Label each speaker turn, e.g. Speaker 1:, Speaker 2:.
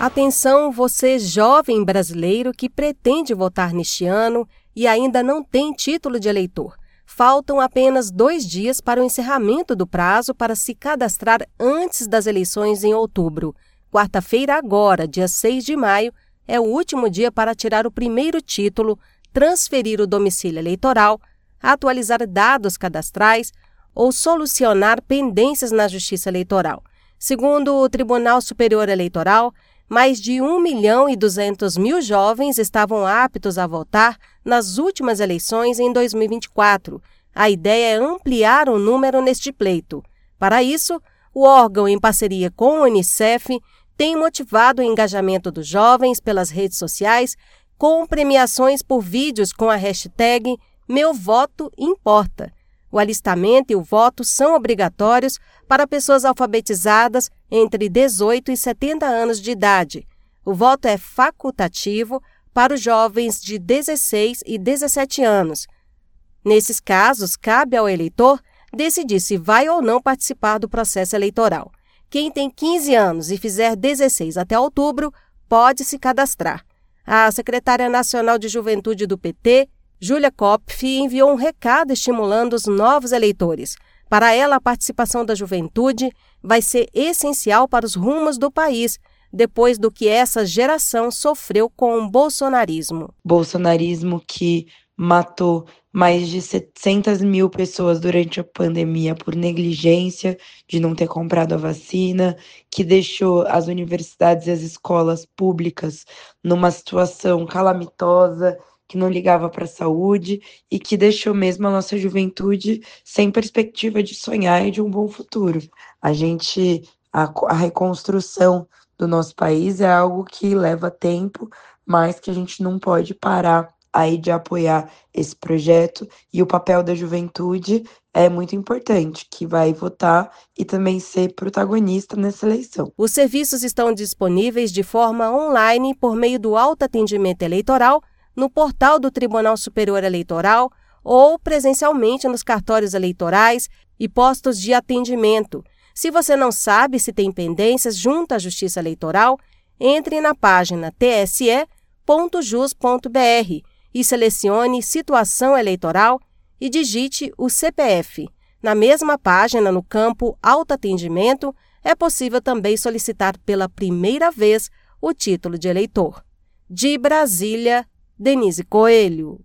Speaker 1: Atenção, você jovem brasileiro que pretende votar neste ano e ainda não tem título de eleitor. Faltam apenas 2 dias para o encerramento do prazo para se cadastrar antes das eleições em outubro. Quarta-feira agora, dia 6 de maio, é o último dia para tirar o primeiro título, transferir o domicílio eleitoral, atualizar dados cadastrais ou solucionar pendências na Justiça Eleitoral. Segundo o Tribunal Superior Eleitoral, mais de 1.200.000 jovens estavam aptos a votar nas últimas eleições em 2024. A ideia é ampliar o número neste pleito. Para isso, o órgão, em parceria com o Unicef, tem motivado o engajamento dos jovens pelas redes sociais com premiações por vídeos com a hashtag Meu Voto Importa. O alistamento e o voto são obrigatórios para pessoas alfabetizadas entre 18 e 70 anos de idade. O voto é facultativo para os jovens de 16 e 17 anos. Nesses casos, cabe ao eleitor decidir se vai ou não participar do processo eleitoral. Quem tem 15 anos e fizer 16 até outubro pode se cadastrar. A secretária nacional de Juventude do PT, Júlia Kopf, enviou um recado estimulando os novos eleitores. Para ela, a participação da juventude vai ser essencial para os rumos do país, depois do que essa geração sofreu com o bolsonarismo.
Speaker 2: Bolsonarismo que matou mais de 700 mil pessoas durante a pandemia por negligência de não ter comprado a vacina, que deixou as universidades e as escolas públicas numa situação calamitosa, que não ligava para a saúde e que deixou mesmo a nossa juventude sem perspectiva de sonhar e de um bom futuro. A reconstrução do nosso país é algo que leva tempo, mas que a gente não pode parar aí de apoiar esse projeto, e o papel da juventude é muito importante, que vai votar e também ser protagonista nessa eleição.
Speaker 1: Os serviços estão disponíveis de forma online por meio do autoatendimento eleitoral no portal do Tribunal Superior Eleitoral ou presencialmente nos cartórios eleitorais e postos de atendimento. Se você não sabe se tem pendências junto à Justiça Eleitoral, entre na página tse.jus.br e selecione Situação Eleitoral e digite o CPF. Na mesma página, no campo Autoatendimento, é possível também solicitar pela primeira vez o título de eleitor. De Brasília, Denise Coelho.